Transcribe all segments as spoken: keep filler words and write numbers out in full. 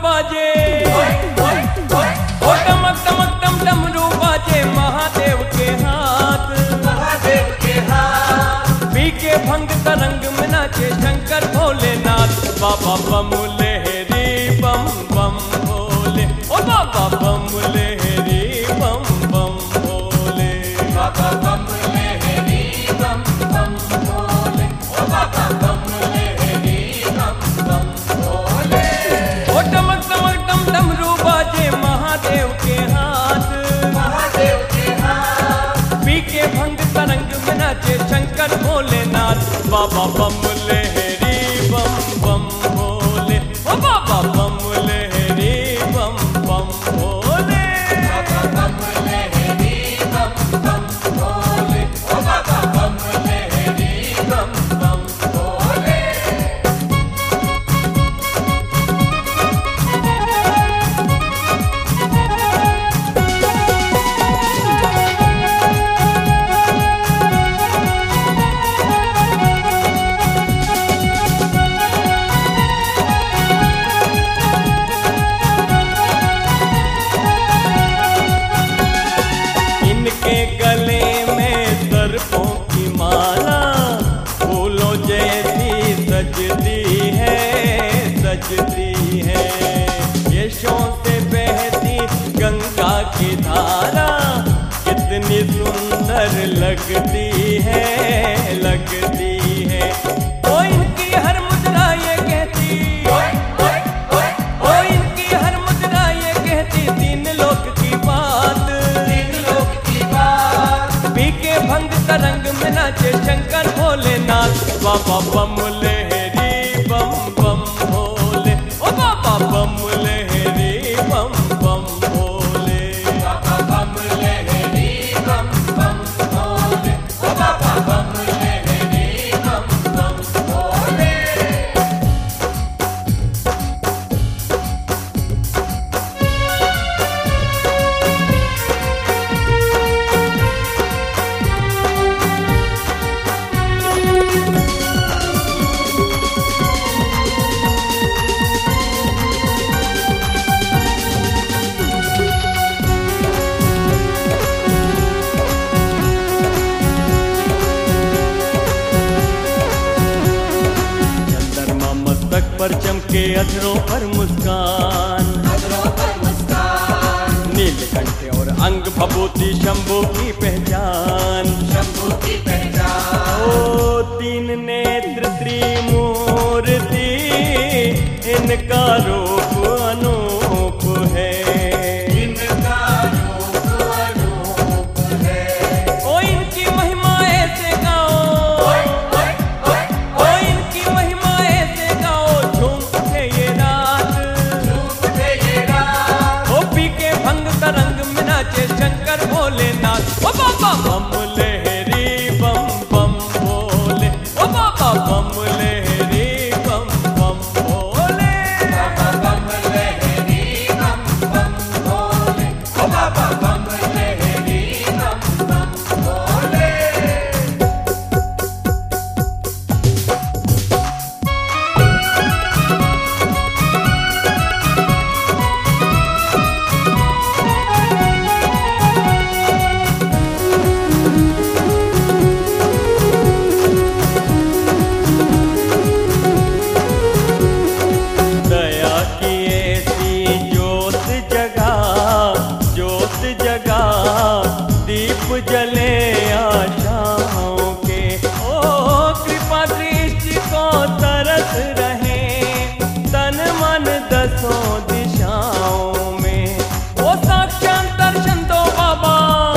बाजे, ओ टमक टमक टम डमरू बाजे महादेव के हाथ, महादेव के हाथ। पी के भंग तरंग में नाचे शंकर भोलेनाथ। बाबा बम लहरी बम बम भोले, ओ बाबा बम लहरी बम बम भोले, बाबा बम लहरी बम बम भोले, ओ बाबा बम लहरी बम बम भोले। ओ टमक टमक टम डमरू बाजे महादेव के हाथ, महादेव के हाथ। पी के भंग तरंग में नाचे शंकर भोलेनाथ। बाबा बम लहरी बम बम भोले, ओ बाबा बम लहरी बम बम भोले, बाबा बम लहरी बम बम भोले, ओ बाबा बम लहरी बम बम भोले। इनके गले में सर्पों की माला फूलों जैसी सजती है, सजती है। यशों से बहती गंगा की धारा कितनी सुंदर लगती है, लगती है। ओ इनकी हर मुद्रा ये कहती, ओ इनकी हर मुद्रा ये कहती तीन लोक की बात, तीन लोक की बात। पी के भंग तरंग में नाचे शंकर भोलेनाथ। बाबा बम लहरी बम बम भोले, ओ बाबा बम लहरी बम बम भोले, बाबा बम लहरी बम बम भोले, ओ बाबा बम लहरी बम बम भोले। चंद्रमा मस्तक पर चमके अधरों पर मुस्कान, अधरों पर मुस्कान। नीलकंठ और अंग भभूति शंभू की पहचान, शंभू की पहचान। ओ तीन नेत्र त्रिमूर्ति इनका रूप अनूप है, इनका रूप अनूप है। ओ इनकी महिमा ऐसे गाओ, ओ इनकी महिमा ऐसे गाओ झूम उठे ये रात, रूप थे ये रात। ओ पी के भंग तरंग में नाचे शंकर भोलेनाथ। ओ बाबा बम लहरी बम बम भोले, ओ बाबा बम लहरी बम बम भोले, बाबा बम लहरी बम बम भोले, ओ बाबा बम लहरी बम बम भोले। दया की ऐसी ज्योत जगा, ज्योत जगा दीप जले आशाओं के। ओ कृपा दृष्टि को तरस रहे तन मन दसों दिशाओं में। ओ साक्षात दर्शन दो बाबा,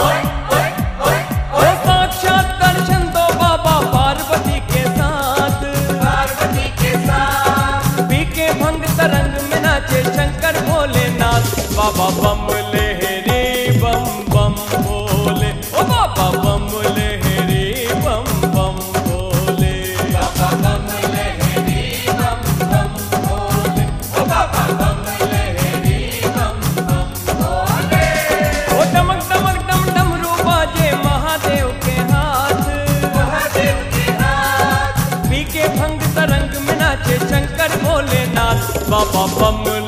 ओ साक्षात दर्शन दो बाबा पार्वती के साथ, पार्वती के साथ। पी के भंग तरंग में नाचे शंकर भोलेनाथ। बाबा बम लहरी बम बम भोले, ओ बाबा बम लहरी बम बम भोले, बाबा बम लहरी बम बम भोले, ओ बाबा बम लहरी बम बम भोले। ओ टमक टमक डम डमरू बाजे महादेव के हाथ, महादेव के हाथ। पी के भंग तरंग में नाचे शंकर भोलेनाथ। बाबा बम